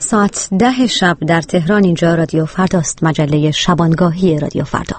ساعت 10 شب در تهران. اینجا رادیو فرداست، مجله شبانگاهی رادیو فردا.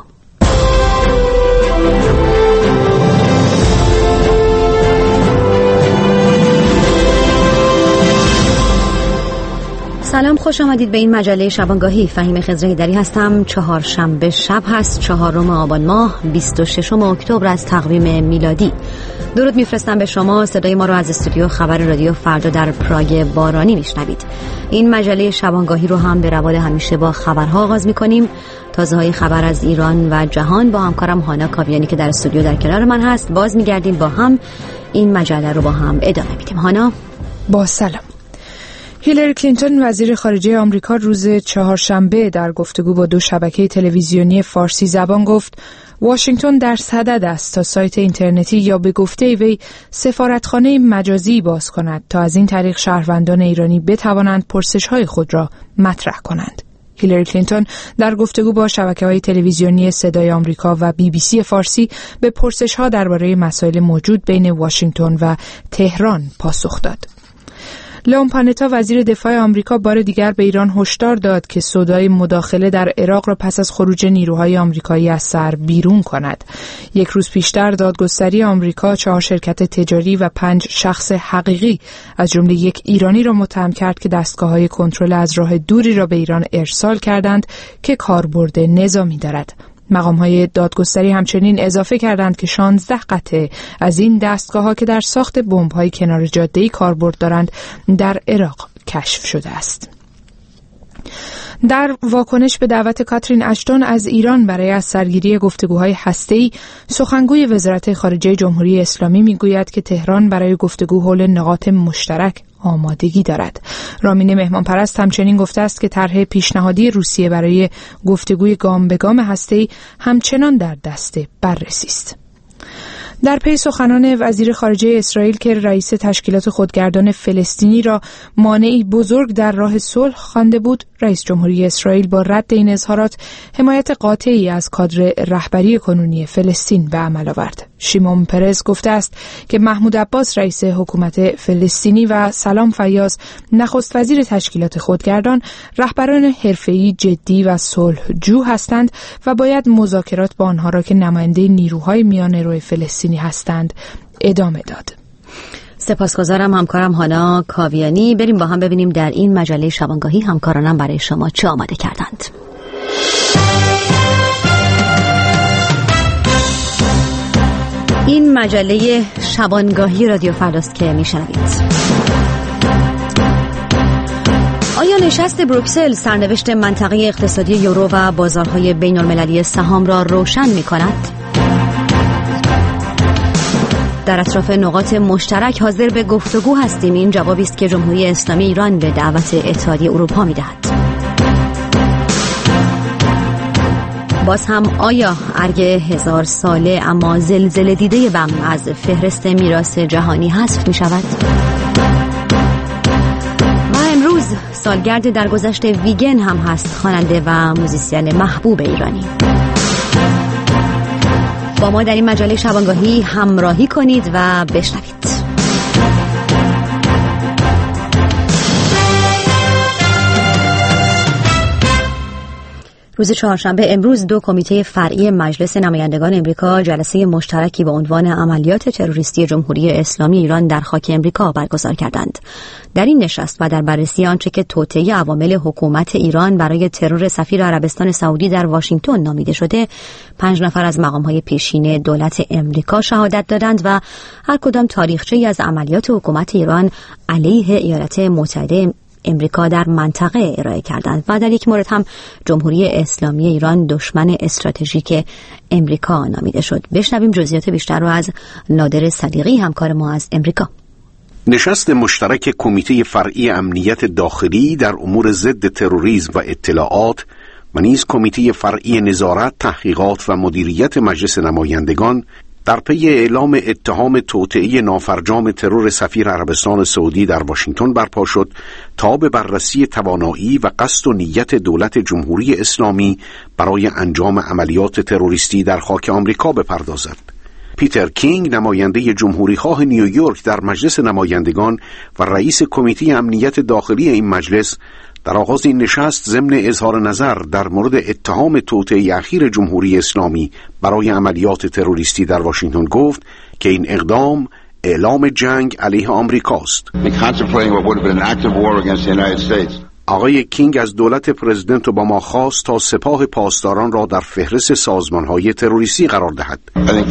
سلام، خوش آمدید به این مجله شبانگاهی. فهیم خضره‌ایدری هستم. چهارشنبه شب هست، 4 آبان ماه، 26 اکتبر از تقویم میلادی. درود میفرستم به شما. صدای ما رو از استودیو خبر رادیو فردا در پراگ بارانی میشنوید. این مجله شبانگاهی رو هم به روال همیشه با خبرها آغاز میکنیم. تازه‌های خبر از ایران و جهان با همکارم هانا کاویانی که در استودیو در کنار من هست. باز میگردیم با هم این مجله رو با هم ادامه میدیم. هانا، با سلام. هیلاری کلینتون وزیر خارجه آمریکا روز چهارشنبه در گفتگو با 2 شبکه تلویزیونی فارسی زبان گفت واشنگتن در صدد است تا سایت اینترنتی یا به گفته وی سفارتخانه مجازی باز کند تا از این طریق شهروندان ایرانی بتوانند پرسش‌های خود را مطرح کنند. هیلاری کلینتون در گفتگو با شبکه‌های تلویزیونی صدای آمریکا و BBC فارسی به پرسش‌ها درباره مسائل موجود بین واشنگتن و تهران پاسخ داد. لئون پانتا وزیر دفاع آمریکا بار دیگر به ایران هشدار داد که سودای مداخله در عراق را پس از خروج نیروهای آمریکایی از سر بیرون کند. 1 روز پیشتر دادگستری آمریکا 4 شرکت تجاری و 5 شخص حقیقی از جمله 1 ایرانی را متهم کرد که دستگاه‌های کنترل از راه دوری را به ایران ارسال کردند که کاربرد نظامی دارد. مقام‌های دادگستری همچنین اضافه کردند که 16 قطعه از این دستگاه‌ها که در ساخت بمب‌های کنار جاده‌ای کاربرد دارند در عراق کشف شده است. در واکنش به دعوت کاترین اشتون از ایران برای از سرگیری گفتگوهای هسته‌ای، سخنگوی وزارت خارجه جمهوری اسلامی میگوید که تهران برای گفتگو حول نقاط مشترک آمادگی دارد. رامین مهمانپرست همچنین گفته است که طرح پیشنهادی روسیه برای گفتگوی گام به گام هسته‌ای همچنان در دست بررسی است. در پی سخنان وزیر خارجه اسرائیل که رئیس تشکیلات خودگردان فلسطینی را مانعی بزرگ در راه صلح خوانده بود، رئیس جمهوری اسرائیل با رد این اظهارات حمایت قاطعی از کادر رهبری کنونی فلسطین به عمل آورد. شیمون پرز گفته است که محمود عباس رئیس حکومت فلسطینی و سلام فیاض نخست وزیر تشکیلات خودگردان رهبران حرفه‌ای جدی و صلح‌جو هستند و باید مذاکرات با آنها را که نماینده نیروهای میانه‌رو فلسطینی هستند ادامه داد. سپاسگزارم همکارم هانا کاویانی. بریم با هم ببینیم در این مجله شبانگاهی همکارانم برای شما چه آماده کردند. این مجله شبانگاهی رادیو فرداست که میشنوید. آیا نشست بروکسل سرنوشت منطقه اقتصادی یورو و بازارهای بین المللی سهام را روشن می کند؟ در اطراف نقاط مشترک حاضر به گفتگو هستیم. این جوابی است که جمهوری اسلامی ایران به دعوت اتحادیه اروپا می دهد. باز هم آیا ارگ 1000 ساله اما زلزله دیده بم از فهرست میراث جهانی حذف می شود؟ و امروز سالگرد درگذشت ویگن هم هست، خواننده و موزیسین محبوب ایرانی. با ما در این مجله شبانگاهی همراهی کنید و بشنوید. روز چهارشنبه امروز 2 کمیته فرعی مجلس نمایندگان امریکا جلسه مشترکی با عنوان عملیات تروریستی جمهوری اسلامی ایران در خاک امریکا برگزار کردند. در این نشست و در بررسی آنچه که توطئه عوامل حکومت ایران برای ترور سفیر عربستان سعودی در واشنگتن نامیده شده، 5 نفر از مقام‌های پیشین دولت امریکا شهادت دادند و هر کدام تاریخچه‌ای از عملیات حکومت ایران علیه ایالات متحده امریکا در منطقه ارائه کردند و در یک مورد هم جمهوری اسلامی ایران دشمن استراتژیک امریکا نامیده شد. بشنویم جزئیات بیشتر رو از نادر صدیقی همکار ما از امریکا. نشست مشترک کمیته فرعی امنیت داخلی در امور ضد تروریسم و اطلاعات و نیز کمیته فرعی نظارت، تحقیقات و مدیریت مجلس نمایندگان در پی اعلام اتهام توطئه نافرجام ترور سفیر عربستان سعودی در واشنگتن برپا شد تا به بررسی توانایی و قصد و نیت دولت جمهوری اسلامی برای انجام عملیات تروریستی در خاک آمریکا بپردازد. پیتر کینگ، نماینده جمهوریخواه نیویورک در مجلس نمایندگان و رئیس کمیته امنیت داخلی این مجلس، در آغاز این نشست ضمن اظهار نظر در مورد اتهام توطئه اخیر جمهوری اسلامی برای عملیات تروریستی در واشنگتن گفت که این اقدام اعلام جنگ علیه آمریکاست. آقای کینگ از دولت پرزیدنت اوباما خواست تا سپاه پاسداران را در فهرست سازمان‌های تروریستی قرار دهد.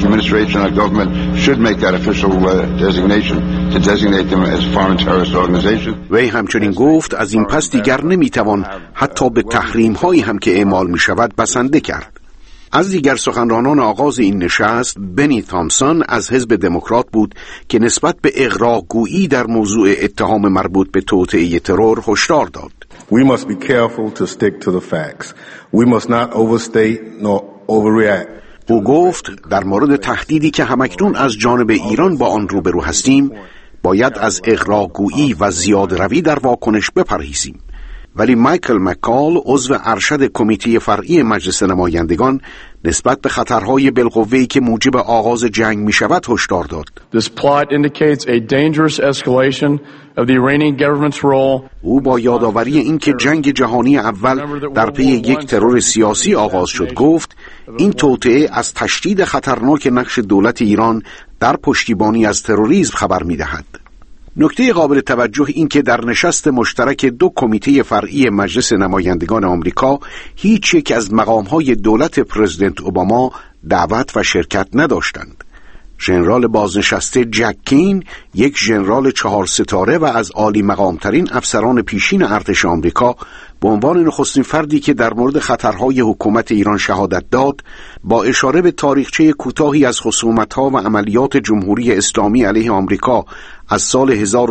وی همچنین گفت از این پس دیگر نمیتوان حتی به تحریم‌هایی هم که اعمال می‌شود بسنده کرد. از دیگر سخنرانان آغاز این نشست بنی تامسون از حزب دموکرات بود که نسبت به اغراق‌گویی در موضوع اتهام مربوط به توطئه ترور هشدار داد. We must be careful to stick to the facts. We must not overstate nor overreact. او گفت در مورد تهدیدی که همکنون از جانب ایران با آن روبرو هستیم باید از اغراق‌گویی و زیاده‌روی در واکنش بپرهیزیم. ولی مایکل مکال عضو ارشد کمیته فرعی مجلس نمایندگان نسبت به خطرهای بالقوه‌ای که موجب آغاز جنگ می شود هشدار داد. This plot indicates a dangerous escalation of the Iranian government's role. او با یادآوری این که جنگ جهانی اول در پی یک ترور سیاسی آغاز شد گفت این توطئه از تشدید خطرناک نقش دولت ایران در پشتیبانی از تروریسم خبر می دهد. نکته قابل توجه این که در نشست مشترک دو کمیته فرعی مجلس نمایندگان آمریکا هیچ یک از مقام‌های دولت پرزیدنت اوباما دعوت و شرکت نداشتند. ژنرال بازنشسته جک کین، یک ژنرال 4 ستاره و از عالی مقام‌ترین افسران پیشین ارتش آمریکا، به عنوان نخستین فردی که در مورد خطرهای حکومت ایران شهادت داد، با اشاره به تاریخچه کوتاهی از خصومت‌ها و عملیات جمهوری اسلامی علیه آمریکا از سال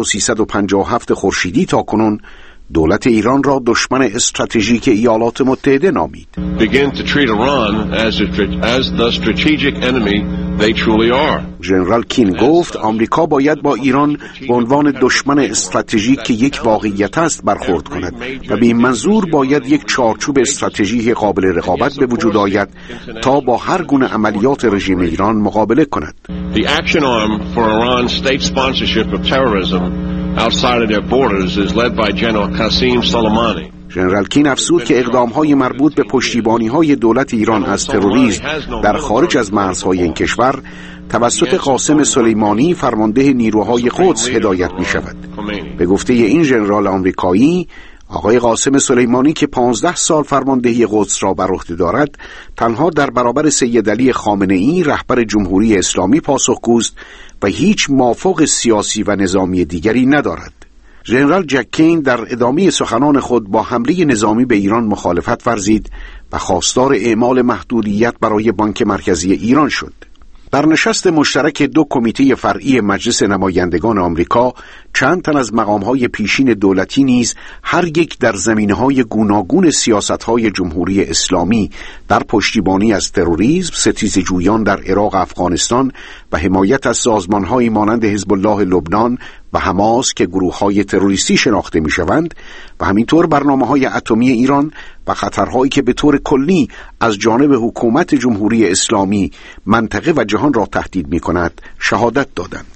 1357 خورشیدی تا کنون دولت ایران را دشمن استراتژیک ایالات متحده نامید. Begin to treat Iran as the strategic enemy they truly are. ژنرال کین گفت آمریکا باید با ایران به عنوان دشمن استراتژیک که یک واقعیت است برخورد کند و به این منظور باید یک چارچوب استراتژیک قابل رقابت به وجود آید تا با هر گونه عملیات رژیم ایران مقابله کند. The action arm for Iran's state sponsorship of terrorism outside of their borders is led by General Qasem Soleimani. ژنرال کین افزود که اقدام‌های مربوط به پشتیبانی‌های دولت ایران از تروریسم در خارج از مرزهای این کشور توسط قاسم سلیمانی فرمانده نیروهای قدس هدایت می‌شود. به گفته این ژنرال آمریکایی، آقای قاسم سلیمانی که 15 سال فرماندهی قدس را بر عهده دارد، تنها در برابر سید علی خامنه‌ای رهبر جمهوری اسلامی پاسخگوست و هیچ مافوق سیاسی و نظامی دیگری ندارد. ژنرال جک کین در ادامه سخنان خود با حمله نظامی به ایران مخالفت ورزید و خواستار اعمال محدودیت برای بانک مرکزی ایران شد. در نشست مشترک دو کمیته فرعی مجلس نمایندگان آمریکا چند تن از مقام‌های پیشین دولتی نیز هر یک در زمینه‌های گوناگون سیاست‌های جمهوری اسلامی در پشتیبانی از تروریسم، ستیزجویان در عراق و افغانستان و حمایت از سازمان‌هایی مانند حزب الله لبنان و حماس که گروه‌های تروریستی شناخته می‌شوند و همینطور برنامه‌های اتمی ایران و خطرهایی که به طور کلی از جانب حکومت جمهوری اسلامی منطقه و جهان را تهدید می‌کند شهادت دادند.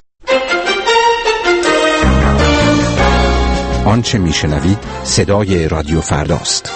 آنچه میشنوید صدای رادیو فرداست.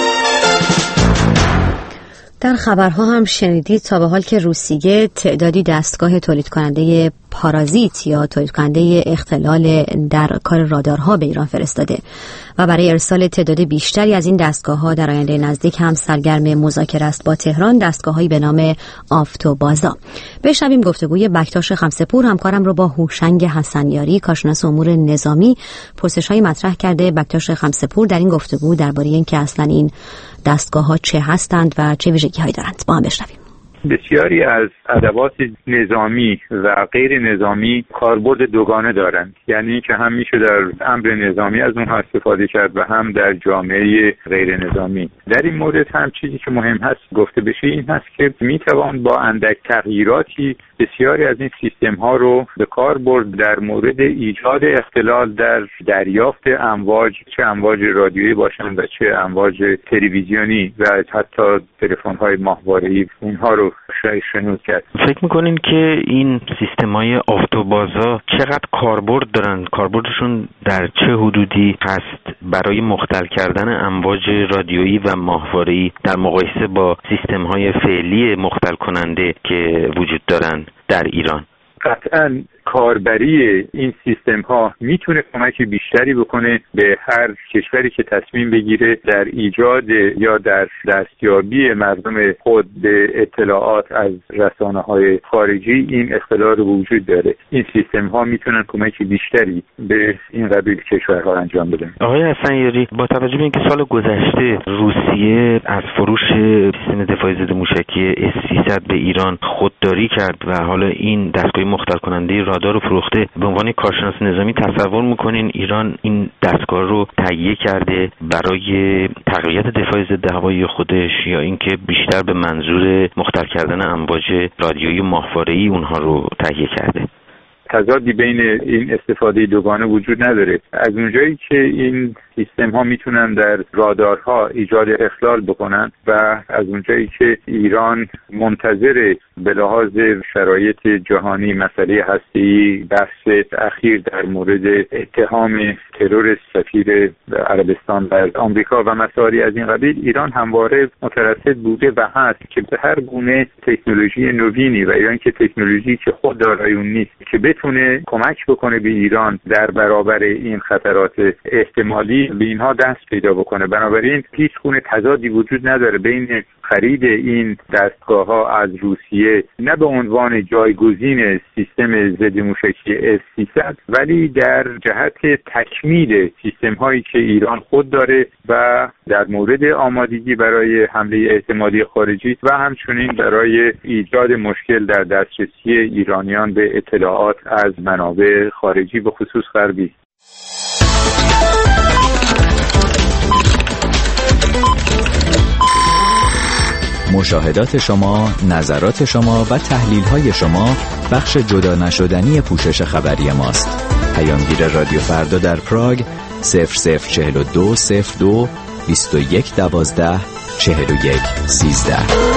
در خبرها هم شنیدید تا به حال که روسیه تعدادی دستگاه تولید کننده پارازیت یا تولید کننده اختلال در کار رادارها به ایران فرستاده و برای ارسال تعداد بیشتری از این دستگاه‌ها در آینده نزدیک هم سرگرم مذاکره است با تهران، دستگاه‌هایی به نام آفتوبازا. بشنویم گفتگوی بکتاش خمسه‌پور همکارم رو با هوشنگ حسنیاری کارشناس امور نظامی. پرسش‌های مطرح کرده بکتاش خمسه‌پور در این گفتگو درباره اینکه اصلا این دستگاه‌ها چه هستند و چه ویژگی‌هایی دارند. با هم بشنویم. بسیاری از ادوات نظامی و غیر نظامی کاربرد دوگانه دارند، یعنی که هم میشه در امر نظامی از اونها استفاده کرد و هم در جامعه غیر نظامی. در این مورد هم چیزی که مهم هست گفته بشه این هست که میتوان با اندک تغییراتی بسیاری از این سیستم ها رو به کار برد در مورد ایجاد اختلال در دریافت امواج، چه امواج رادیویی باشند و چه امواج تلویزیونی و حتی تلفن های ماهواره‌ای، اونها رو رو شنود کرد. فکر میکنین که این سیستم‌های آفتوبازا چقدر کاربرد دارن؟ کاربردشون در چه حدودی هست برای مختل کردن امواج رادیویی و ماهواره‌ای در مقایسه با سیستم‌های فعلی مختل کننده که وجود دارن در ایران؟ قطعاً کاربری این سیستم ها میتونه کمک بیشتری بکنه به هر کشوری که تصمیم بگیره در ایجاد یا در دستیابی مردم خود به اطلاعات از رسانه های خارجی. این اختلال وجود داره. این سیستم ها میتونن کمک بیشتری به این قبیل کشورها انجام بدن. آقای حسنیاری، با توجه به اینکه سال گذشته روسیه از فروش سیستم دفاعی ضد موشکی S-300 به ایران خودداری کرد و حالا این دستگاه مختل کننده رادار رو فروخته، به عنوان کارشناس نظامی تصور میکنین ایران این دستگاه رو تهیه کرده برای تقویت دفاع ضد هوایی خودش یا اینکه بیشتر به منظور مختل کردن امواج رادیویی و ماهواره‌ای اونها رو تهیه کرده؟ تضادی بین این استفاده دوگانه وجود نداره. از اونجایی که این سیستم ها میتونن در رادارها ایجاد اخلال بکنن و از اونجایی که ایران منتظر به لحاظ شرایط جهانی مسئله هسته‌ای بحث اخیر در مورد اتهام ترور سفیر عربستان در آمریکا و مسائلی از این قبیل، ایران همواره مترصد بوده و هست که به هر گونه تکنولوژی نوینی و یا اینکه تکنولوژی که خود دارای اون نیست که بتونه کمک بکنه به ایران در برابر این خطرات احتمالی به اینها دست پیدا بکنه. بنابراین هیچ گونه تضادی وجود نداره بین خرید این دستگاه‌ها از روسیه نه به عنوان جایگزین سیستم ضد موشکی S-300 ولی در جهت تکمیل سیستم‌هایی که ایران خود داره و در مورد آمادگی برای حمله احتمالی خارجی و همچنین برای ایجاد مشکل در دسترسی ایرانیان به اطلاعات از منابع خارجی به خصوص غربی. مشاهدات شما، نظرات شما و تحلیل‌های شما بخش جدا نشدنی پوشش خبری ماست. پیامگیر رادیو فردا در پراگ 0042 02 21 12 41 13.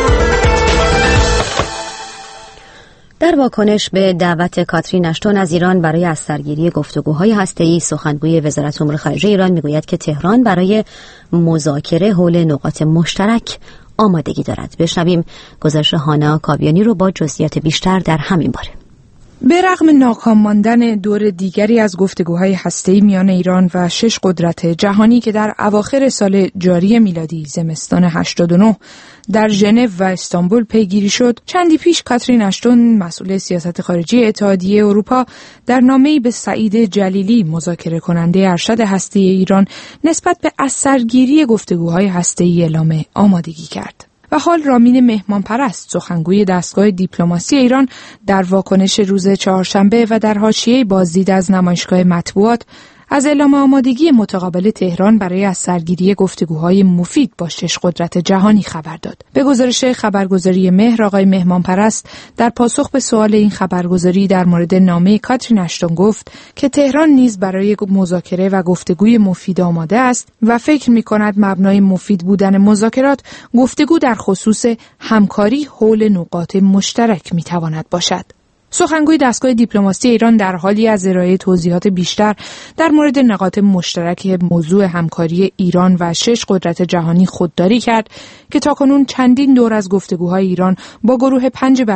در واکنش به دعوت کاترین اشتون از ایران برای از سرگیری گفتگوهای هسته‌ای، سخنگوی وزارت امور خارجه ایران میگوید که تهران برای مذاکره حول نقاط مشترک آمادگی دارد. بشنویم گزارش هانا کاویانی رو با جزئیات بیشتر در همین باره. به رغم ناکام ماندن دور دیگری از گفتگوهای هسته‌ای میان ایران و 6 قدرت جهانی که در اواخر سال جاری میلادی زمستان 89 در ژنو و استانبول پیگیری شد، چندی پیش کاترین اشتون مسئول سیاست خارجی اتحادیه اروپا در نامه‌ای به سعید جلیلی مذاکره کننده ارشد هسته‌ای ایران نسبت به از سرگیری گفتگوهای هسته‌ای اعلام آمادگی کرد. و حال رامین مهمانپرست، سخنگوی دستگاه دیپلماسی ایران، در واکنش روز چهارشنبه و در حاشیه بازدید از نمایشگاه مطبوعات از اعلام آمادگی متقابل تهران برای از سرگیری گفتگوهای مفید با 6 قدرت جهانی خبر داد. به گزارش خبرگزاری مهر، آقای مهمانپرست در پاسخ به سوال این خبرگزاری در مورد نامه کاترین اشتون گفت که تهران نیز برای مذاکره و گفتگوی مفید آماده است و فکر می‌کند مبنای مفید بودن مذاکرات گفتگو در خصوص همکاری حول نقاط مشترک می‌تواند باشد. سخنگوی دستگاه دیپلماسی ایران در حالی از ارائه توضیحات بیشتر در مورد نقاط مشترک موضوع همکاری ایران و 6 قدرت جهانی خودداری کرد که تاکنون چندین دور از گفتگوهای ایران با گروه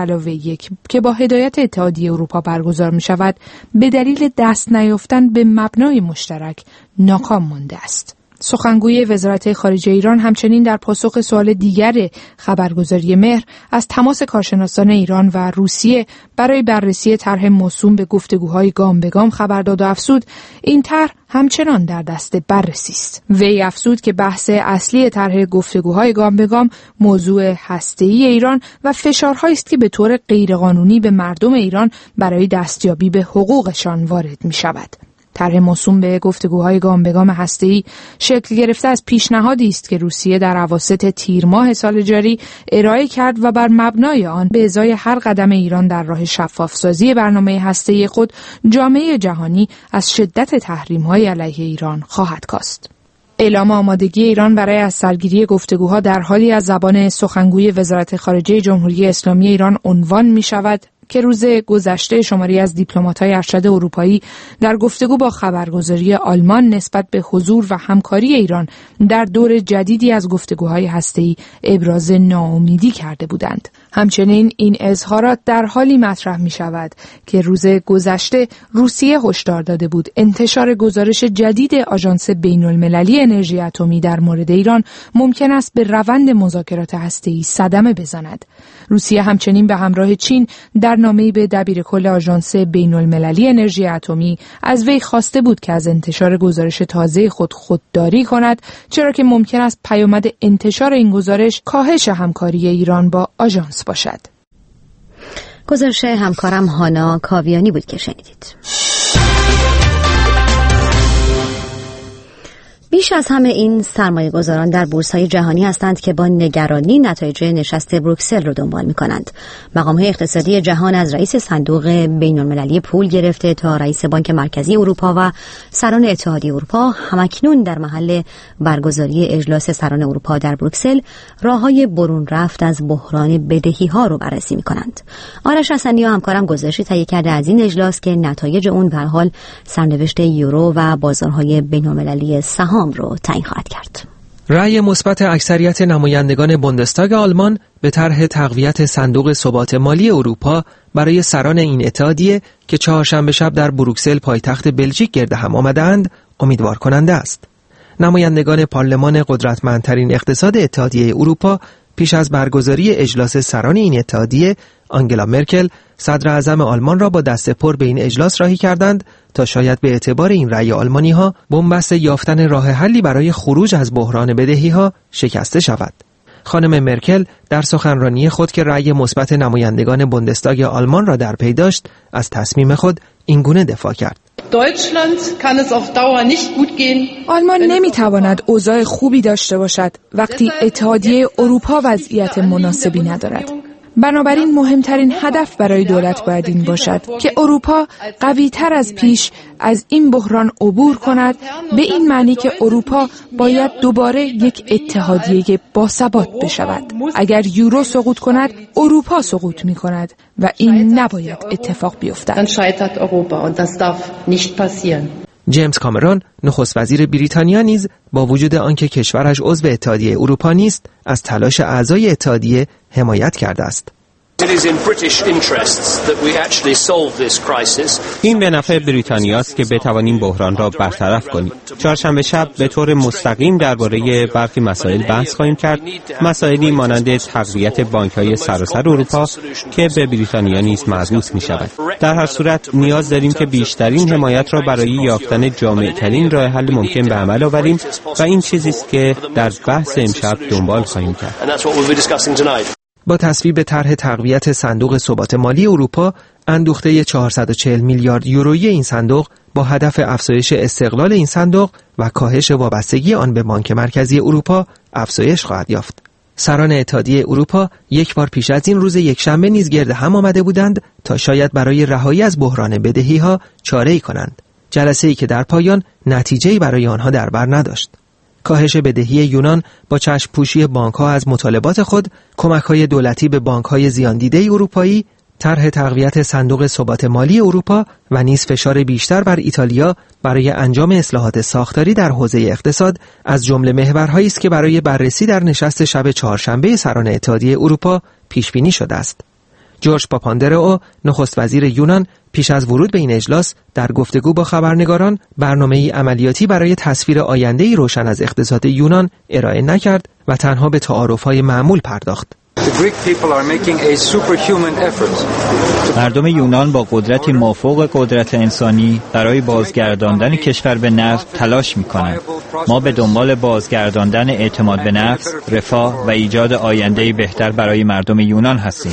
5+1 که با هدایت اتحادیه اروپا برگزار می شود به دلیل دست نیافتن به مبنای مشترک ناکام مانده است. سخنگوی وزارت خارجه ایران همچنین در پاسخ سوال دیگر خبرگزاری مهر از تماس کارشناسان ایران و روسیه برای بررسی طرح موسوم به گفتگوهای گام به گام خبر داد و افزود این طرح همچنان در دست بررسی است. وی افزود که بحث اصلی طرح گفتگوهای گام به گام موضوع هسته‌ای ایران و فشارهایی است که به طور غیرقانونی به مردم ایران برای دستیابی به حقوقشان وارد می شود. طرح موسوم به گفتگوهای گام به گام هسته‌ای شکل گرفته از پیشنهادی است که روسیه در اواسط تیر ماه سال جاری ارائه کرد و بر مبنای آن به ازای هر قدم ایران در راه شفافسازی برنامه هسته‌ای خود جامعه جهانی از شدت تحریم‌های علیه ایران خواهد کاست. اعلام آمادگی ایران برای از سرگیری گفتگوها در حالی از زبان سخنگوی وزارت خارجه جمهوری اسلامی ایران عنوان می شود که روز گذشته شماری از دیپلمات‌های ارشد اروپایی در گفتگو با خبرگزاری آلمان نسبت به حضور و همکاری ایران در دور جدیدی از گفتگوهای هسته‌ای ابراز ناامیدی کرده بودند. همچنین این اظهارات در حالی مطرح می شود که روز گذشته روسیه هشدار داده بود انتشار گزارش جدید آژانس بین‌المللی انرژی اتمی در مورد ایران ممکن است به روند مذاکرات هسته‌ای صدمه بزند. روسیه همچنین به همراه چین در نامه‌ای به دبیرکل آژانس بین‌المللی انرژی اتمی از وی خواسته بود که از انتشار گزارش تازه خودداری کند، چرا که ممکن است پیامد انتشار این گزارش کاهش همکاری ایران با آژانس باشد. گزارش همکارم هانا کاویانی بود که شنیدید. بیش از همه این سرمایه گذاران در بورس‌های جهانی هستند که با نگرانی نتایج نشست بروکسل رو دنبال می‌کنند. مقام‌های اقتصادی جهان از رئیس صندوق بین‌المللی پول گرفته تا رئیس بانک مرکزی اروپا و سران اتحادیه اروپا همکنون در محل برگزاری اجلاس سران اروپا در بروکسل راه‌های برون رفت از بحران بدهی‌ها رو بررسی می‌کنند. آرش حسنی و همکارم گزارشی تهیه کرده از این اجلاس که نتایج اون به هر حال سرنوشت یورو و بازارهای بین‌المللی سهام رو تعیین خواهد کرد. رأی مثبت اکثریت نمایندگان بوندستاگ آلمان به طرح تقویت صندوق ثبات مالی اروپا برای سران این اتحادیه که چهارشنبه شب در بروکسل پایتخت بلژیک گرد هم آمدند امیدوار کننده است. نمایندگان پارلمان قدرتمندترین اقتصاد اتحادیه اروپا پیش از برگزاری اجلاس سران این اتحادیه آنگلا مرکل صدر اعظم آلمان را با دست پر به این اجلاس راهی کردند تا شاید به اعتبار این رأی آلمانی‌ها بنبست یافتن راه حلی برای خروج از بحران بدهی‌ها شکسته شود. خانم مرکل در سخنرانی خود که رأی مثبت نمایندگان بوندستاگ آلمان را در پی داشت از تصمیم خود اینگونه دفاع کرد: آلمان نمیتواند اوضاع خوبی داشته باشد وقتی اتحادیه اروپا وضعیت مناسبی ندارد. بنابراین مهمترین هدف برای دولت باید این باشد که اروپا قوی‌تر از پیش از این بحران عبور کند، به این معنی که اروپا باید دوباره یک اتحادیه باثبات بشود. اگر یورو سقوط کند، اروپا سقوط می کند و این نباید اتفاق بیفتد. جیمز کامرون نخست وزیر بریتانیا نیز با وجود آنکه کشورش عضو اتحادیه اروپا نیست از تلاش اعضای اتحادیه حمایت کرده است. این به نفع بریتانیاست که بتوانیم بحران را برطرف کنیم. چهارشنبه شب به طور مستقیم درباره برخی مسائل بحث خواهیم کرد، مسائلی مانند تقویت بانک‌های سراسر اروپا که به بریتانیا نیز مربوط می‌شود. در هر صورت نیاز داریم که بیشترین حمایت را برای یافتن جامع‌ترین راه حل ممکن به عمل آوریم و این چیزی است که در بحث امشب دنبال خواهیم کرد. با تصویب طرح تقویت صندوق ثبات مالی اروپا، اندوخته 440 میلیارد یورویی این صندوق با هدف افزایش استقلال این صندوق و کاهش وابستگی آن به بانک مرکزی اروپا افزایش خواهد یافت. سران اتحادیه اروپا یک بار پیش از این روز یکشنبه نیز گرد هم آمده بودند تا شاید برای رهایی از بحران بدهی‌ها چاره‌ای کنند. جلسه‌ای که در پایان نتیجه‌ای برای آنها در بر نداشت. کاهش بدهی یونان با چشم پوشی بانک‌ها از مطالبات خود، کمک‌های دولتی به بانک‌های زیاندیده اروپایی، طرح تقویت صندوق ثبات مالی اروپا و نیز فشار بیشتر بر ایتالیا برای انجام اصلاحات ساختاری در حوزه اقتصاد از جمله محورهایی است که برای بررسی در نشست شب چهارشنبه سران اتحادیه اروپا پیش بینی شده است. جورج پاپاندرئو نخست وزیر یونان پیش از ورود به این اجلاس در گفتگو با خبرنگاران برنامه‌ای عملیاتی برای تصویر آینده‌ای روشن از اقتصاد یونان ارائه نکرد و تنها به تعارف‌های معمول پرداخت. مردم یونان با قدرتی مافوق قدرت انسانی برای بازگرداندن کشور به نفت تلاش می‌کنند. ما به دنبال بازگرداندن اعتماد به نفس، رفاه و ایجاد آینده‌ای بهتر برای مردم یونان هستیم.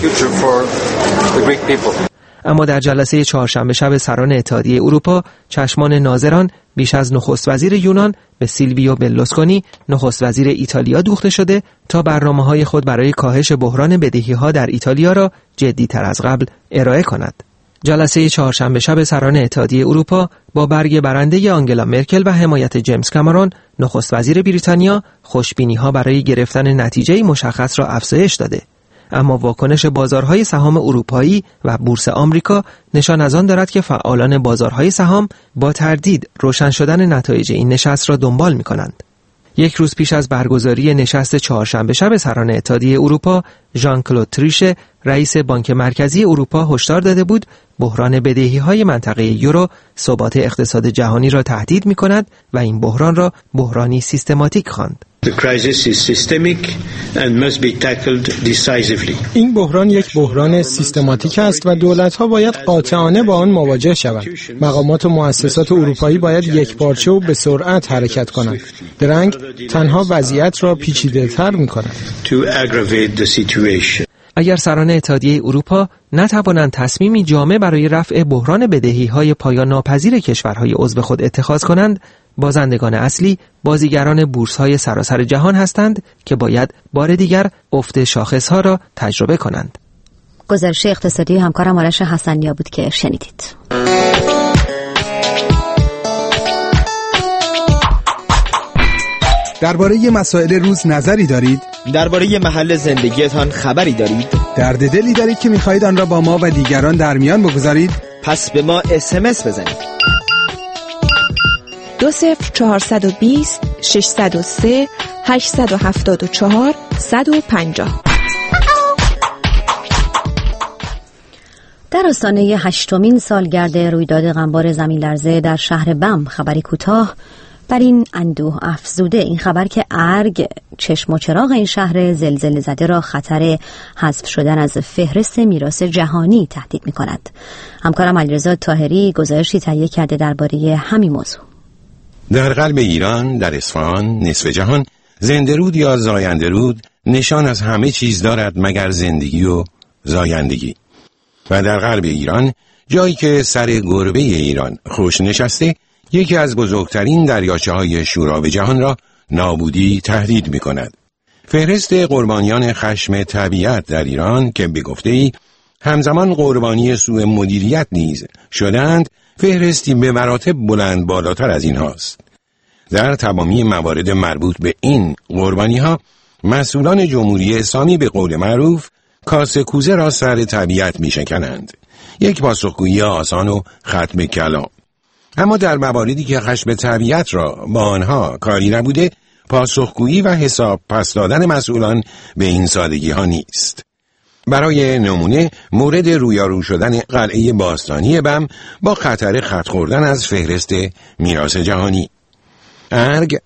اما در جلسه چهارشنبه شب سران اتحادیه اروپا، چشمان ناظران بیش از نخست وزیر یونان به سیلویو برلوسکونی نخست وزیر ایتالیا دوخته شده تا برنامه‌های خود برای کاهش بحران بدهی‌ها در ایتالیا را جدی‌تر از قبل ارائه کند. جلسه چهارشنبه شب سران اتحادیه اروپا با برگ برنده آنگلا مرکل و حمایت جیمز کامرون، نخست وزیر بریتانیا، خوشبینی‌ها برای گرفتن نتیجه مشخص را افزایش داده. اما واکنش بازارهای سهام اروپایی و بورس آمریکا نشان از آن دارد که فعالان بازارهای سهام با تردید روشن شدن نتایج این نشست را دنبال می‌کنند. یک روز پیش از برگزاری نشست چهارشنبه شب سران اتحادیه اروپا، ژان کلود تریشه، رئیس بانک مرکزی اروپا هشدار داده بود بحران بدهی‌های منطقه یورو ثبات اقتصاد جهانی را تهدید می‌کند و این بحران را بحرانی سیستماتیک خواند. این بحران یک بحران سیستماتیک است و دولت‌ها باید قاطعانه با آن مواجه شوند. مقامات و مؤسسات اروپایی باید یکپارچه و به سرعت حرکت کنند. درنگ تنها وضعیت را پیچیده‌تر می‌کند. اگر سران اتحادیه اروپا نتوانند تصمیمی جامع برای رفع بحران بدهی‌های پایان ناپذیر کشورهای عضو خود اتخاذ کنند، بازندگان اصلی بازیگران بورس‌های سراسر جهان هستند که باید بار دیگر افت شاخص‌ها را تجربه کنند. گزارش اقتصادی همکارم آرش حسنیا بود که شنیدید. درباره مسائل روز نظری دارید؟ درباره محل زندگیتان خبری دارید؟ درد دلی دارید که می‌خواهید آن را با ما و دیگران در میان بگذارید؟ پس به ما SMS بزنید. 20420 603 874 150. در آستانه 8مین سالگرد رویداد غمبار زمین‌لرزه در شهر بم خبری کوتاه بر این اندوه افزوده. این خبر که ارگ چشم و چراغ این شهر زلزله زده را خطر حذف شدن از فهرست میراث جهانی تهدید می‌کند. همکارم علیرضا طاهری گزارشی تهیه کرده درباره همین موضوع. در قلب ایران، در اصفهان، نصف جهان، زنده‌رود یا زاینده‌رود نشان از همه چیز دارد مگر زندگی و زایندگی. و در قلب ایران، جایی که سر گربه ایران خوش نشسته، یکی از بزرگترین دریاچه‌های شوراب جهان را نابودی تهدید می‌کند. فهرست قربانیان خشم طبیعت در ایران که به گفته‌ای همزمان قربانی سوء مدیریت نیز شدند، فهرستی به مراتب بلند بالاتر از این هاست. در تمامی موارد مربوط به این قربانی‌ها، مسئولان جمهوری اسلامی به قول معروف کاسه کوزه را سر طبیعت می‌شکنند. یک پاسخگویی آسان و ختم کلام. اما در مواردی که خشم طبیعت را با آنها کاری نبوده، پاسخگویی و حساب پس دادن مسئولان به این سادگی ها نیست. برای نمونه مورد رویارو شدن قلعه باستانی بم با خطر خط خوردن از فهرست میراث جهانی. ارگ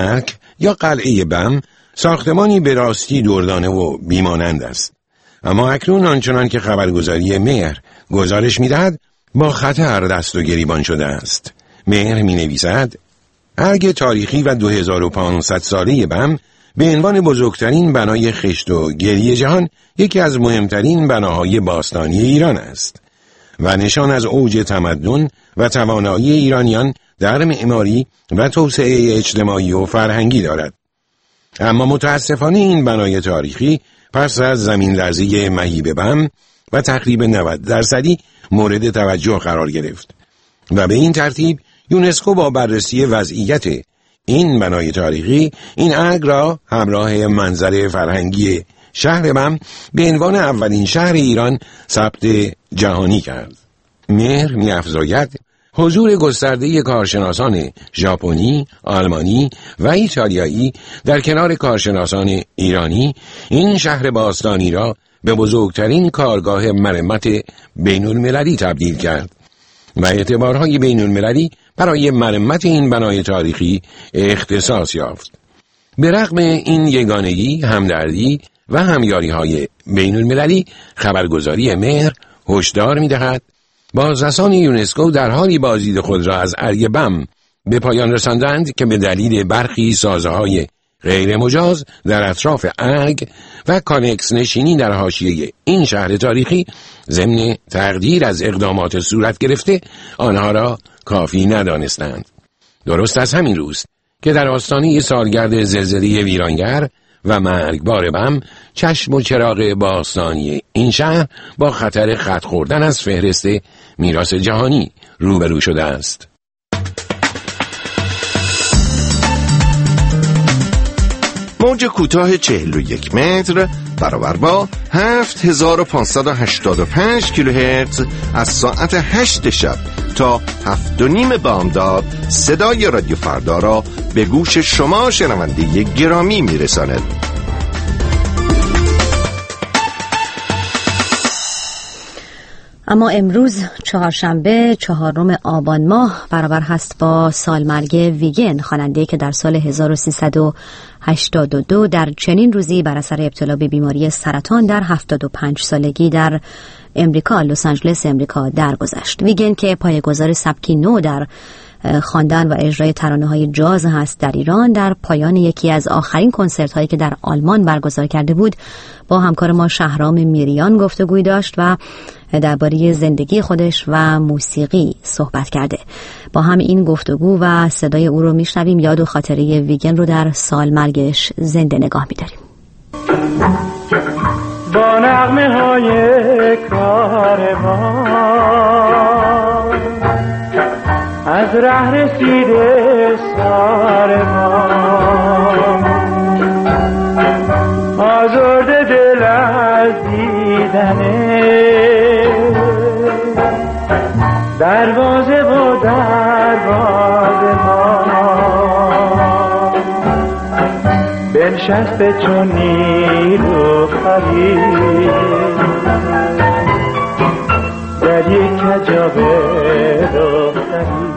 یا قلعه بم ساختمانی به راستی دردانه و بیمانند است. اما اکنون آنچنان که خبرگزاری مهر گزارش می‌دهد با خطر دست و گریبان شده است. مهر می‌نویسد ارگ تاریخی و 2500 ساله بم به عنوان بزرگترین بنای خشت و گلی جهان یکی از مهمترین بناهای باستانی ایران است و نشان از اوج تمدن و توانایی ایرانیان در معماری و توسعه اجتماعی و فرهنگی دارد. اما متاسفانه این بنای تاریخی پس از زمین‌لرزه مهیب بم و تخریب 90% مورد توجه قرار گرفت و به این ترتیب یونسکو با بررسی وضعیت این بنای تاریخی این ارگ را همراه منظر فرهنگی شهر بم به عنوان اولین شهر ایران ثبت جهانی کرد. مهر می‌افزاید حضور گسترده کارشناسان ژاپنی، آلمانی و ایتالیایی در کنار کارشناسان ایرانی این شهر باستانی را به بزرگترین کارگاه مرمت بین‌المللی تبدیل کرد و اعتبارهای بین‌المللی برای مرمت این بنای تاریخی اختصاص یافت. به رغم این یگانگی، همدردی و همیاری‌های بین‌المللی، خبرگزاری مهر هشدار می‌دهد بازرسان یونسکو در حالی بازدید خود را از ارگ بم به پایان رساندند که به دلیل برخی سازه‌های غیر مجاز در اطراف ارگ و کانکس نشینی در حاشیه این شهر تاریخی ضمن تقدیر از اقدامات صورت گرفته آنها را کافی ندانستند. درست از همین روز که در آستانه سالگرد زلزله ویرانگر و مرگبار بم، چشم و چراغ باستانی این شهر با خطر خط خوردن از فهرست میراث جهانی روبرو شده است. موج کوتاه 41 متر برابر با 7585 کیلوهرتز از ساعت 8 شب تا 7:30 بامداد صدای رادیو فردا را به گوش شما شنونده گرامی میرساند. اما امروز چهارشنبه 4 آبان ماه برابر هست با سالمرگ ویگن، خواننده که در سال 1382 در چنین روزی بر اثر ابتلا به بیماری سرطان در 75 سالگی در امریکا، لس آنجلس امریکا درگذشت. ویگن که پایه‌گذار سبکی نو در خواندن و اجرای ترانه‌های جاز هست در ایران، در پایان یکی از آخرین کنسرت‌هایی که در آلمان برگزار کرده بود با همکار ما شهرام میریان گفتگوی داشت و درباره زندگی خودش و موسیقی صحبت کرده. با هم این گفتگو و صدای او رو میشنویم. یاد و خاطره ویگن رو در سالمرگش زنده نگاه می‌داریم. با نغمه‌های کاروان از ره رسیده ساربان، آزرده دل از دیدنه دروازه و دروازه ما بنشسته چون نیلو خرید در یک کجابه دختری.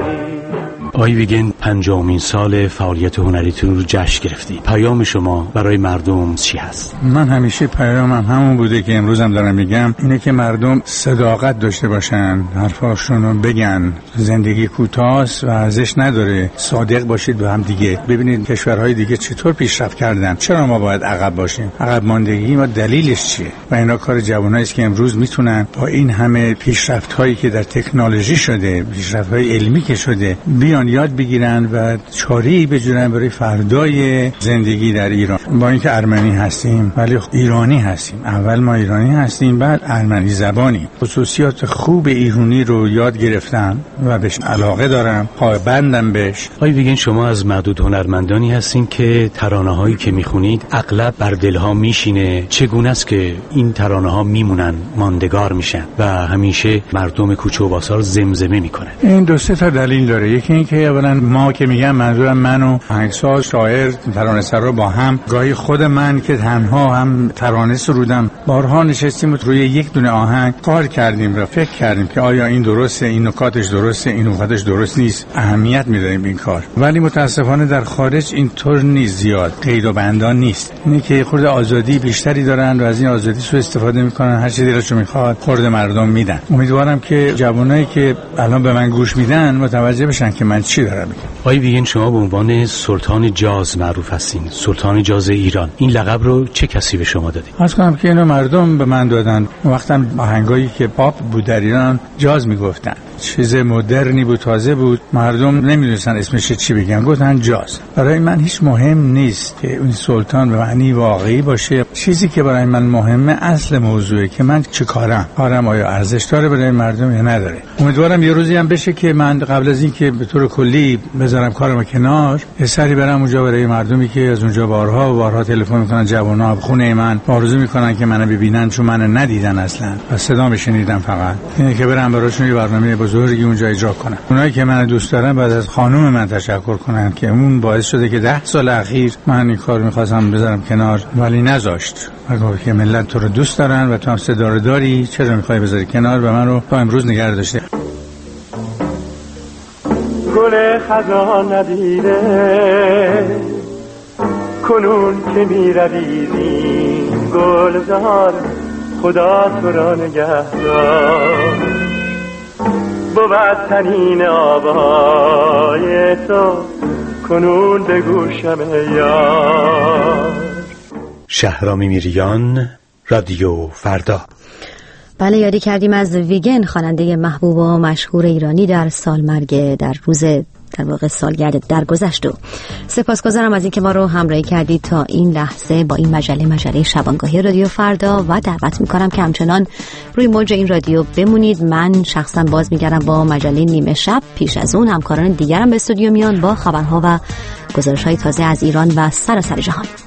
آقای ویگن، 50مین سال فعالیت هنریتون رو جشن گرفتی. پیام شما برای مردم چی هست؟ من همیشه پیامم همون بوده که امروز هم دارم میگم، اینه که مردم صداقت داشته باشن، حرفاشون رو بگن. زندگی کوتاست و ارزش نداره. صادق باشید به هم دیگه. ببینید کشورهای دیگه چطور پیشرفت کردن، چرا ما باید عقب باشیم؟ عقب ماندگی ما دلیلش چیه؟ و اینا کار جوانایی است که امروز میتونن با این همه پیشرفت‌هایی که در تکنولوژی شده، پیشرفت‌های علمی که شده، بیان یاد بگیرن و چاره‌ای بجورن برای فردای زندگی در ایران. با اینکه ارمنی هستیم ولی ایرانی هستیم. اول ما ایرانی هستیم، بعد ارمنی زبانی. خصوصیات خوب ایرانی رو یاد گرفتم و بهش علاقه دارم، پایبندم بهش. آقای ویگن، شما از معدود هنرمندانی هستین که ترانه‌هایی که میخونید اغلب بر دلها میشینه. چگونه است که این ترانه‌ها میمونن، ماندگار میشن و همیشه مردم کوچه و بازار زمزمه میکنن؟ این دو سه تا دلیل داره. یکی این که اولا ما که میگم منظورم من و آهنگساز، شاعر، ترانه‌سرا با هم، گاهی خود من که تنها هم ترانه سرودم، بارها نشستیم و روی یک دونه آهنگ کار کردیم و فکر کردیم که آیا این درسته، این نکاتش درسته، این نکاتش درست نیست. اهمیت میدیم این کار. ولی متاسفانه در خارج اینطور نیست، زیاد قید و بندان نیست. اینه که خود آزادی بیشتری دارن و از این آزادی سوء استفاده میکنن. هر چیزی دلشون میخواد خورد مردم میدن. امیدوارم که جوانایی که الان به من گوش میدن متوجه بشن که من چی دارم میگم. آقای ویگن، شما به عنوان سلطان جاز معروف هستین، سلطان جاز ایران. این لقب رو چه کسی به شما داده؟ عرض کنم که اینو مردم به من دادن. وقتا آهنگایی که پاپ بود در ایران جاز میگفتن، چیز مدرنی بود، تازه بود، مردم نمیدونستن اسمش چی بگن، گفتن جاز. برای من هیچ مهم نیست که این سلطان به معنی واقعی باشه. چیزی که برای من مهمه اصل موضوعه که من چه کارم آیا ارزش داره برای مردم یا نداره. امیدوارم یه روزی هم بشه که من قبل از این که به طور کلی بذارم کارم کنار، یه سری برم اونجا برای مردمی که از اونجا بارها تلفن میکنن، جوونا خونه من آرزو میکنن که منو ببینن چون منو ندیدن اصلا و صدا بشنیدن، فقط اینه که برم براشون یه برنامه بزرگی اونجا اجرا کنم. اونایی که منو دوست دارن بعد از خانم من تشکر کنن که اون باعث شده که 10 سال اخیر من این کارو میخواستم بذارم کنار ولی نذاشت. گفت که ملت تو رو دوست دارن و تو هم صدا رو داری، چرا میخوای بذاری کنار و من رو تا امروز نگه داشته. گل خزان ندیده کنون که میرویدیم گلزار، خدا تو را نگهدار. بود تنین آوای تو کنون به گوشم یار. شهرام میریان، رادیو فردا. بله، یادی کردیم از ویگن، خواننده محبوب و مشهور ایرانی در سالمرگ در روز در واقع سالگرد درگذشت. و سپاسگزارم از اینکه ما رو همراهی کردید تا این لحظه با این مجله شبانگاهی رادیو فردا و دعوت میکنم که همچنان روی موج این رادیو بمونید. من شخصا باز میگردم با مجله نیمه شب. پیش از اون همکاران دیگرم به استودیو میان با خبرها و گزارش‌های تازه از ایران و سراسر جهان.